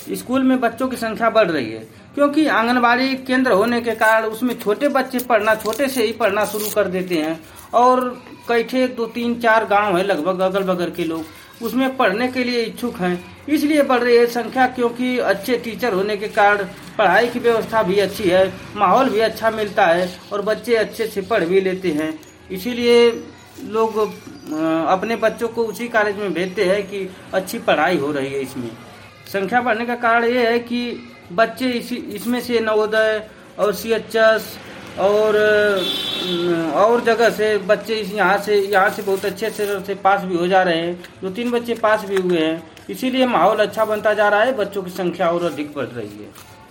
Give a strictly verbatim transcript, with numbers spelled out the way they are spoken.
School में बच्चों की संख्या बढ़ रही है, क्योंकि आंगनबाड़ी केंद्र होने के कारण उसमें छोटे बच्चे पढ़ना छोटे से ही पढ़ना शुरू कर देते हैं। और कई ठे दो तीन चार गांव है लगभग अगल बगल के लोग उसमें पढ़ने के लिए इच्छुक हैं, इसलिए बढ़ रही है संख्या। क्योंकि अच्छे टीचर होने के कारण पढ़ाई की व्यवस्था भी अच्छी है, माहौल भी अच्छा मिलता है और बच्चे अच्छे से पढ़ भी लेते हैं। इसीलिए लोग अपने बच्चों को उसी कॉलेज में भेजते हैं कि अच्छी पढ़ाई हो रही है। इसमें संख्या बढ़ने का कारण ये है कि बच्चे इसी इसमें से नवोदय और सी एच एस और और जगह से बच्चे यहाँ से यहाँ से बहुत अच्छे से, से पास भी हो जा रहे हैं। दो तीन बच्चे पास भी हुए हैं, इसीलिए माहौल अच्छा बनता जा रहा है, बच्चों की संख्या और अधिक बढ़ रही है।